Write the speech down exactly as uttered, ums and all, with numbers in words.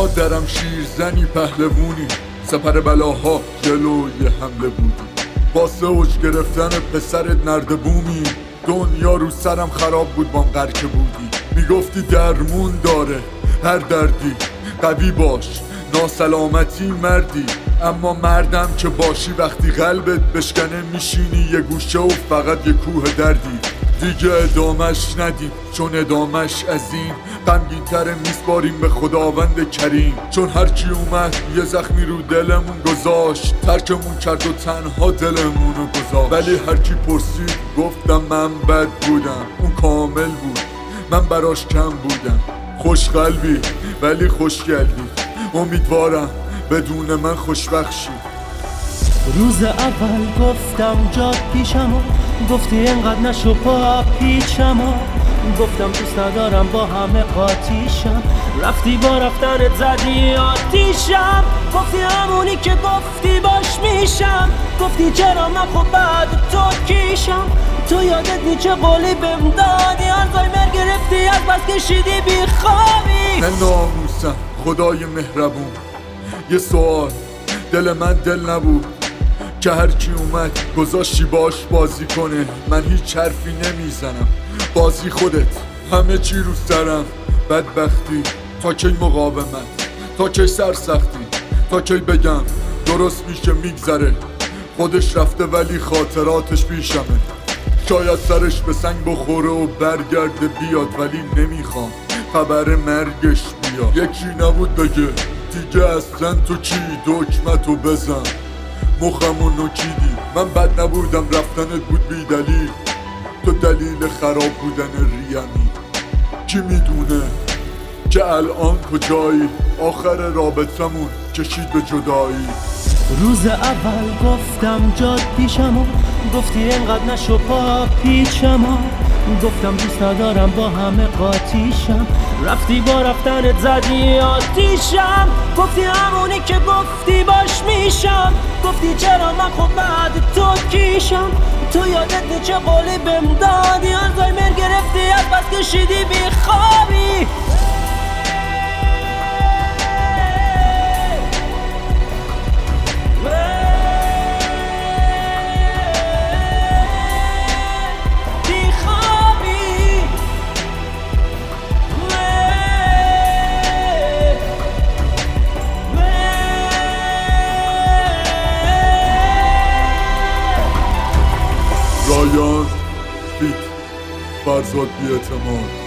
مادرم شیرزنی پهلوونی، سپر بلاها جلوی حمله بودی. واسه اوج گرفتن پسرت نرده بومی، دنیا رو سرم خراب بود بام غرکه بودی. میگفتی درمون داره هر دردی، قوی باش ناسلامتی مردی. اما مردم که باشی وقتی قلبت بشکنه میشینی یه گوشه و فقط یه کوه دردی. دیگه ادامش ندیم چون ادامش از این غمگین تره، میسپاریم به خداوند کریم. چون هرچی اومد یه زخمی رو دلمون گذاشت، ترکمون کرد و تنها دلمونو گذاشت. ولی هرکی پرسید گفتم من بد بودم، اون کامل بود من براش کم بودم. خوش قلبی ولی خوشگلی، امیدوارم بدون من خوشبخت شی. روز اول گفتم جاد پیشم و گفتی انقدر نشو پا پیچم و گفتم دوست ندارم با همه قاطیشم. رفتی با رفتنت زدی آتیشم، گفتی همونی که گفتی باش میشم. گفتی چرا من خب بعد تو کیشم. تو یادت نی چه قولی بهم دادی، آلزایمر گرفتی از بس کشیدی بی خوابی. نه ناموسم خدای مهربون، یه سوال دل من دل نبود که هرکی اومد گذاشتی باش بازی کنه. من هیچ حرفی نمیزنم، بازی خودت همه چی رو سرم. بدبختی تا کی مقاومت، تا کی سرسختی، تا کی بگم درست میشه میگذره. خودش رفته ولی خاطراتش پیشمه. شاید سرش به سنگ بخوره و برگرده بیاد، ولی نمیخوام خبر مرگش بیاد. یکی نبود بگه دیگه اصلا تو کی دکمتو بزن، مخمو نکیدی. من بد نبودم رفتنت بود بی دلیل، تو دلیل خراب بودن ریمی. کی میدونه که الان کجایی، آخر رابطمون کشید به جدایی. روز اول گفتم جاد پیشم و گفتی انقدر نشو پا پیچم و گفتم دوست ندارم با همه قاطیشم. رفتی با رفتنت زدی آتیشم، گفتی همونی که گفتی باش میشم. گفتی چرا من خب بعد تو کیشم. تو یادت نی چه قولی بهم دادی، آلزایمر گرفتی از بس کشیدی بی خوابی. رایان فیت فرزاد بی‌اعتماد.